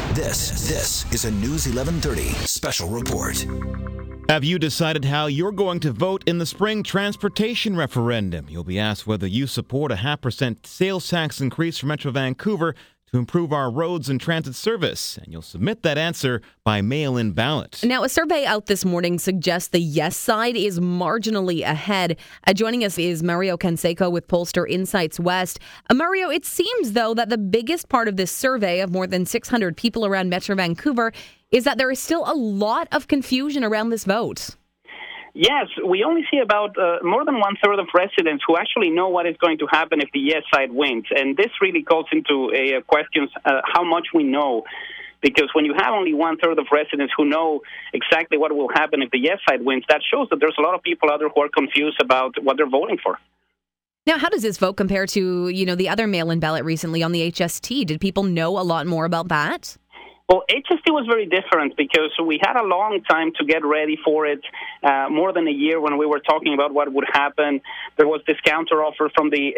This is a News 1130 special report. Have you decided how you're going to vote in the spring transportation referendum? You'll be asked whether you support a 0.5% sales tax increase for Metro Vancouver to improve our roads and transit service. And you'll submit that answer by mail-in ballot. Now, a survey out this morning suggests the yes side is marginally ahead. Joining us is Mario Canseco with Pollster Insights West. Mario, it seems, though, that the biggest part of this survey of more than 600 people around Metro Vancouver is that there is still a lot of confusion around this vote. Yes, we only see about more than one-third of residents who actually know what is going to happen if the yes side wins. And this really calls into questions how much we know. Because when you have only one-third of residents who know exactly what will happen if the yes side wins, that shows that there's a lot of people out there who are confused about what they're voting for. Now, how does this vote compare to, the other mail-in ballot recently on the HST? Did people know a lot more about that? Well, HST was very different because we had a long time to get ready for it, more than a year when we were talking about what would happen. There was this counteroffer from the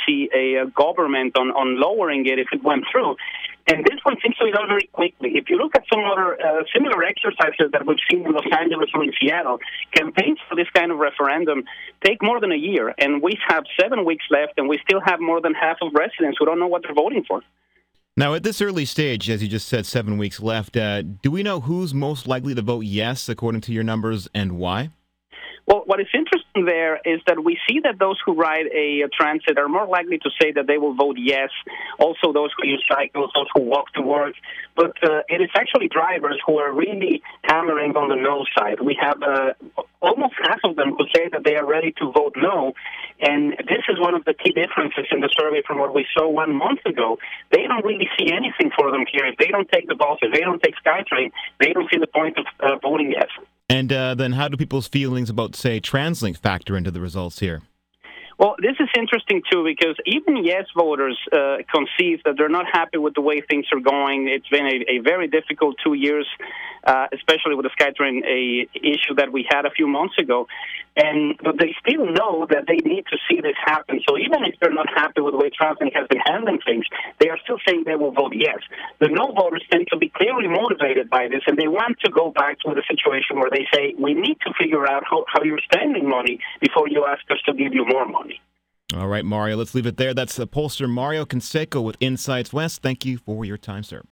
BC government on lowering it if it went through. And this one seems to be done very quickly. If you look at some other similar exercises that we've seen in Los Angeles or in Seattle, campaigns for this kind of referendum take more than a year. And we have 7 weeks left, and we still have more than half of residents who don't know what they're voting for. Now, at this early stage, as you just said, 7 weeks left, do we know who's most likely to vote yes, according to your numbers, and why? Well, what is interesting there is that we see that those who ride a transit are more likely to say that they will vote yes. Also, those who use cycles, those who walk to work. But it is actually drivers who are really hammering on the no side. We have almost half of them who say that they are ready to vote no. And this is one of the key differences in the survey from what we saw 1 month ago. They don't really see anything for them here. If they don't take the bus, if they don't take SkyTrain, they don't see the point of voting yes. And then how do people's feelings about, say, TransLink factor into the results here? Well, this is interesting, too, because even yes voters concede that they're not happy with the way things are going. It's been a very difficult 2 years, especially with the SkyTrain issue that we had a few months ago. But they still know that they need to see this happen. So even if they're not happy with the way TransLink has been handling things, they are still saying they will vote yes. The no voters tend to be clearly motivated by this, and they want to go back to the situation where they say, we need to figure out how you're spending money before you ask us to give you more money. All right, Mario, let's leave it there. That's pollster Mario Canseco with Insights West. Thank you for your time, sir.